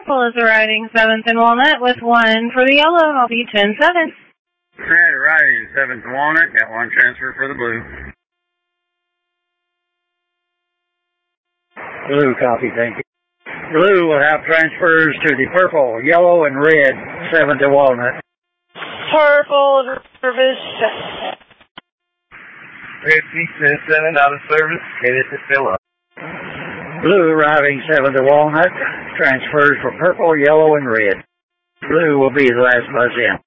purple is arriving 7th and Walnut with 1 for the yellow. I'll be 10-7. Red arriving 7th and Walnut. Got 1 transfer for the blue. Blue, copy, thank you. Blue will have transfers to the purple, yellow, and red, 7th and Walnut. Purple service. Red 6-7 out of service. Headed to fill up. Blue arriving 7th and Walnut. Transfers for purple, yellow, and red. Blue will be the last bus in.